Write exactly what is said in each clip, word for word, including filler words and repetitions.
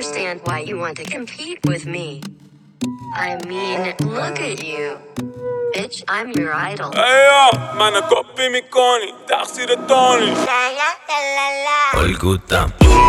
understand why you want to compete with me. I mean, look at you. Bitch, I'm your idol. ايوه ما انا كوبي ميكوني تقصير التوني Olguta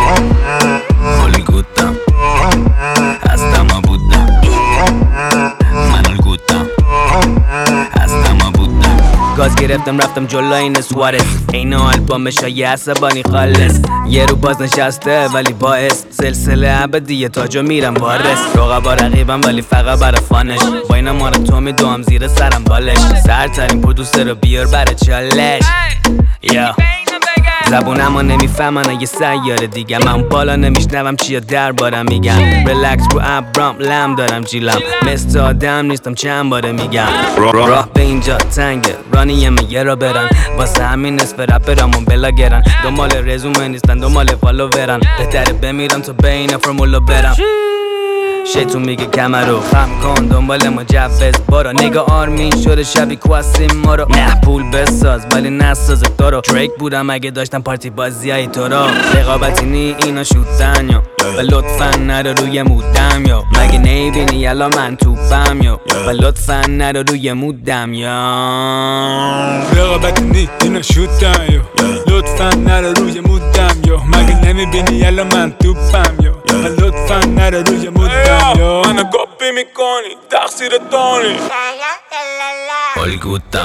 Olguta Hasta mabuta من Olguta Hasta mabuta گاز گرفتم رفتم جلو این سوارز اینو آلبومش های عصبانی خالص یه رو باز نشسته ولی باعث سلسله ابدیه تاجو میرم وارس رقبا رقیبم ولی فقط برا فانش با اینا ما رو تو میدوام زیر سرم بالش سرترین پرودوسر رو بیار برا چالش یا زبونمو نمیفهمن یه سیاره دیگه من بالا نمیشنوم چیا دربارم میگم ریلکس رو ابرام لم دارم جیلم مثل آدم نیستم چند باره میگم راه به اینجا تنگه رانیه یه را برن واسه همین نصف رپرامون بلاگرن دنبال رزومه نیستن دنبال فالوورن بهتره بمیرم تا بین فرمولو برم شیطون میگه کمر رو خم کن دنبال مجوز برو نگاه آرمین شده شبی کواسیم ما رو نه پول بساز ولی نساز تو رو دریک بودم اگه داشتم پارتی بازی های تو رو رقابتی نی اینا شوتن یا و لطفا نرو روی مودم یا مگه نیبینی یلا من توپم یا و لطفا نرو روی مودم یا رقابتی نی اینا شوتن یا لطفا نرو روی مودم یا مگه نمیبینی یلا من توپم یا و لطفا نرو روی مودم یا من کپی میکنی تقصیر تونی Olguta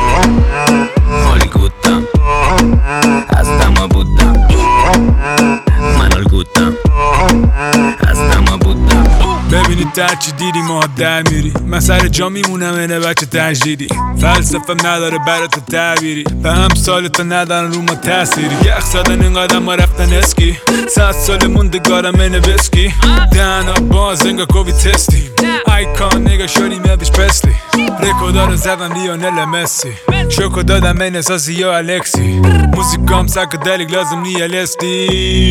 Olguta Hasta mabuta من Olguta Hasta mabuta ببینید در چی دیدی ما در میری من سر جا میمونم اینه بچه تجدیدی فلسفه نداره برای تو تعبیری به هم سال تا ندارن رو ما تأثیری یخ زدن اینقدر ما رفتن اسکی صد سال موندگارم اینه وسکی دهنا باز انگا کوبی تستی آیکان نگا شدیم الویس پرسلی رکودا رو زدم لیونل مسی شوکو دادم این اساسی یا الکسی موزیکام سایکدلیک لازم نی الستی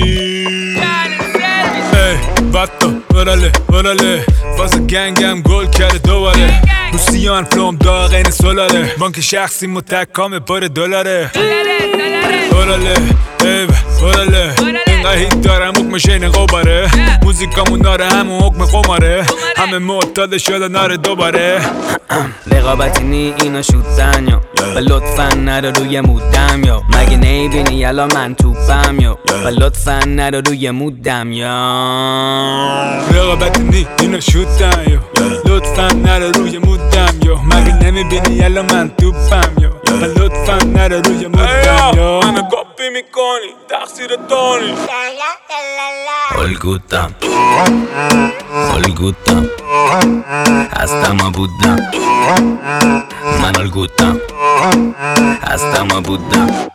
ای باتو ورله ورله فاز گنگم گل کرده دوباره روسیان فلوم داغ این سولاره بانک شخصی متکام پر دلاره ورله ای ورله اینقدر هیت دارم حکمش این قباره موزیکامون داره همون حکم قماره همه معتاد شده ناره دوباره رقابتی نی اینا شوتن یا و لطفا نرو روی مودم یا مگه نیبینی یلا من توپم یا و لطفا نرو روی مودم یا رقابتی نی اینا شوتن یا لطفا نرو روی مودم یا مگه نمیبینی یلا من توپم یا و لطفا نرو روی مودم یا من کپی میکنی تقصیر تونی Olguta Olguta Hasta mabuta من Olguta Hasta mabuta